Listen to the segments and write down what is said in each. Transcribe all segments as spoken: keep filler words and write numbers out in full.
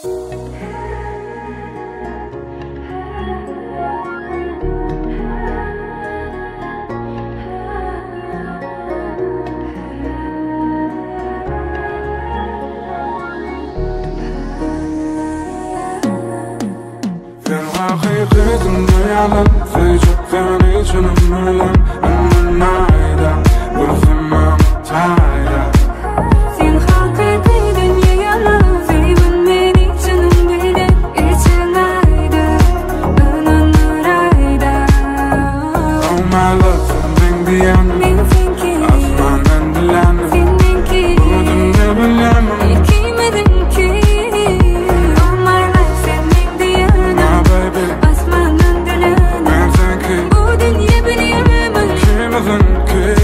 حقيقتنا يعلم في جبتني جنم ملم أن نعيدا ورثنا متعيدا Sen haqiqiydin yalan Sevin meni canım bile için ayda Ananırayda Oh my love sen diyen Men senki Asmanen dilen Sen menki Budun ne bilemem İlkimedim ki Oh my life sen men diyen My baby Asmanen dilen Ben senki Bu dünya bilemem Kimizin ki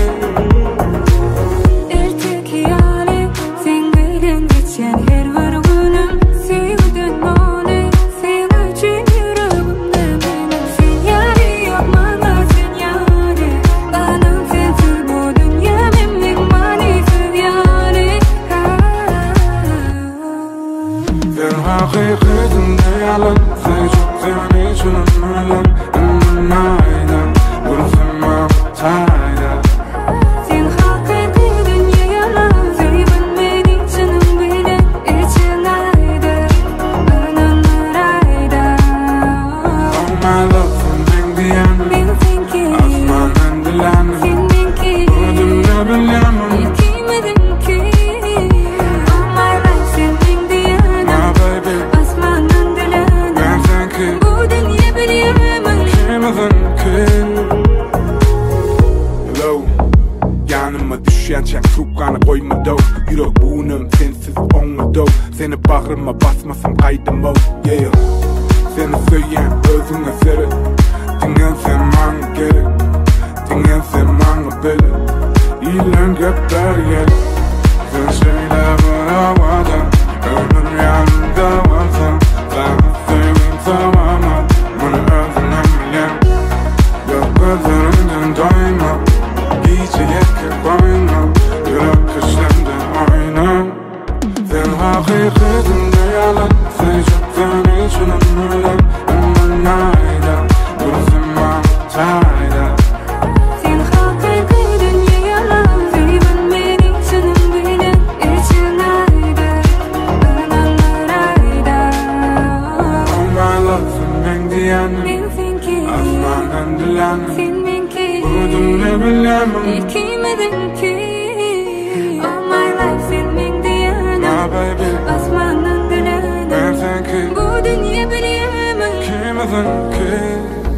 Ertek yani sen bilen geçen her bir günüm Sevdin onu sen için yüreğimde benim Sen yari yapmana sen yari Bana sensiz bu dünya memnun maalesef yani Sen haqiqatında yalan Sen jubteni junum mülem Anna na'yda ورثنا متعيدا Sen haqiqiydin yalan Sevin meni canım bile için ayda Ananırayda Oh my love sen diyen Men senki Asmanen dilen Sen menki Budun ne bilemem İlkimedim ki Oh my life sen men diyen My baby Asmanen dilen Ben senki Bu dünya bilemem Kimizin ki Hello Yanıma düşen çek tuğkanı koymadı Yürek buğunum sensiz olmadı Seni bağrıma basmasam kaydım o Yeah Seni söyleyen özüne seri Dinlensen bana gerek Dinlensen bana beli İlan gökler yel Sen şeyler var havada Ömür yanında varsa Sana sevim tamamı Bunu özüne bilen Yok gözlerinden doyma Gece yeke koyma Yürek kışlarında oyna Sen haqiqatında yalan Sen jubteni junum mülem Anna na'yda ورثنا متعيدا Sen haqiqiydin yalan Sevin meni canım bile için ayda Ananırayda Oh my love sen diyen Men senki Asmanen dilen Sen menki Budun ne bilemem İlkimedim ki Oh my life sen men diyen My baby Asmanen dilen Ben senki Bu dünya bilemem Kimizin ki